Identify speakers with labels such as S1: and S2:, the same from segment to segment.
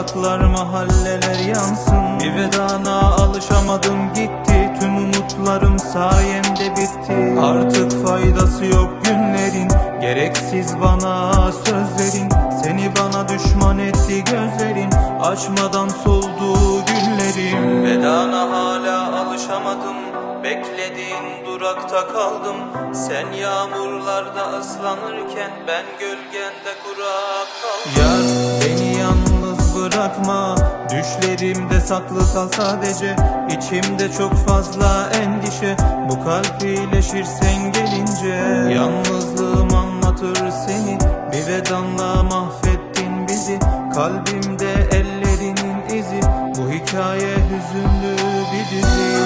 S1: sokaklar mahalleler yansın. Bir vedana alışamadım gitti, tüm umutlarım sayende bitti. Artık faydası yok günlerin, gereksiz bana sözlerin. Seni bana düşman etti gözlerin, açmadan soldu güllerim. Vedana hala alışamadım, beklediğin durakta kaldım. Sen yağmurlarda ıslanırken ben gölgende kurak kaldım. Yar beni yalnız bırakma, düşlerimde saklı kal sadece. İçimde çok fazla endişe, bu kalp iyileşir sen gelince. Yalnızlığım anlatır seni, bir vedanla mahvettin bizi. Kalbimde ellerinin izi, bu hikaye hüzünlü bir dizi.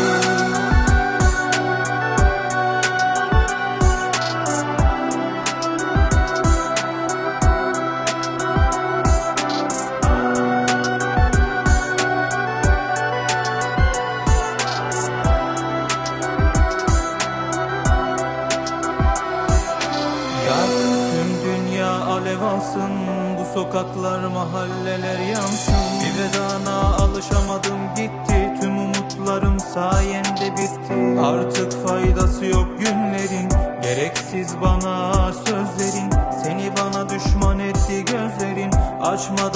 S1: Tüm dünya alev alsın, bu sokaklar mahalleler yansın. Bir vedana alışamadım gitti, tüm umutlarım sayende bitti. Artık faydası yok günlerin, gereksiz bana sözlerin. Seni bana düşman etti gözlerin, açma